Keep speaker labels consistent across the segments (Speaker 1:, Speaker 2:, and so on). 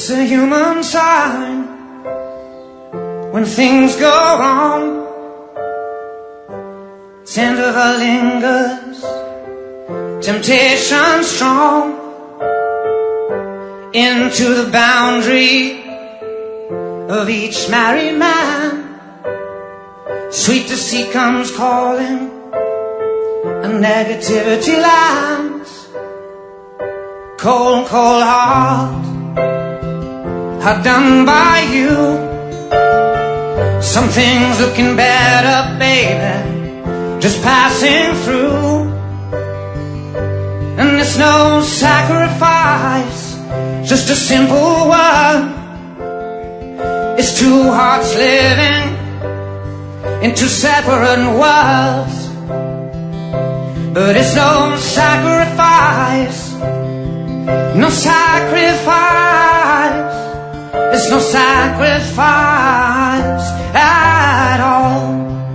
Speaker 1: It's a human sign when things go wrong. Tender lingers, temptation strong, into the boundary of each married man. Sweet deceit comes calling, and negativity lands. Cold, cold heart, hard done by you. Something's looking better, baby, just passing through. And it's no sacrifice, just a simple word. It's two hearts living in two separate worlds. But it's no sacrifice, no sacrifice. It's no sacrifice at all.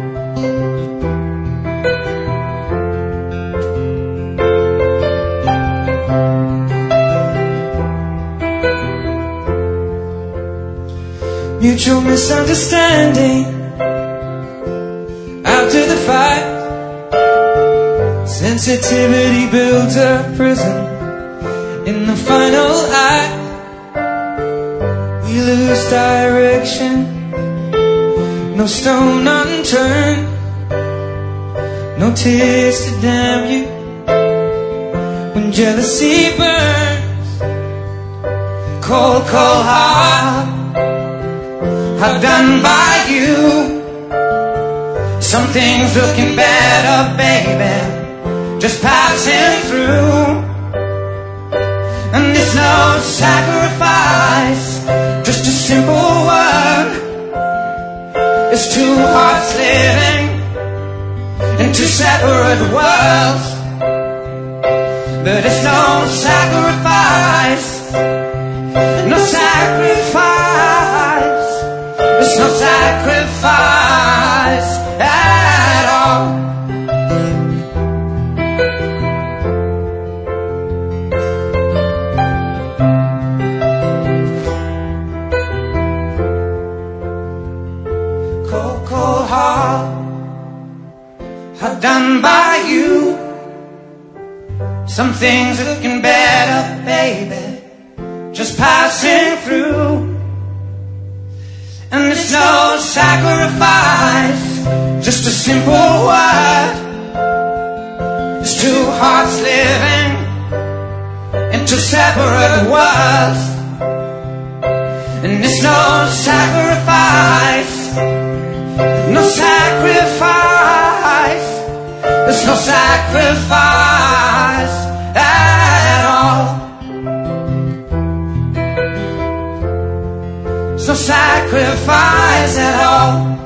Speaker 2: Mutual misunderstanding after the fight. Sensitivity builds a prison. In the final act, we lose direction. No stone unturned, no tears to damn you. When jealousy burns,
Speaker 1: cold, cold heart, hard done by you. Something's looking better, baby, just passing through. And there's no sacrifice, just a simple word. It's two hearts living in two separate worlds. But it's no sacrifice, no sacrifice. It's no sacrifice at all. Cold, cold heart, hard done by you. Some things looking better, baby, just passing through. And there's no sacrifice, just a simple word. It's two hearts living in two separate worlds. And there's no sacrifice, no sacrifice. There's no sacrifice at all. No sacrifice at all.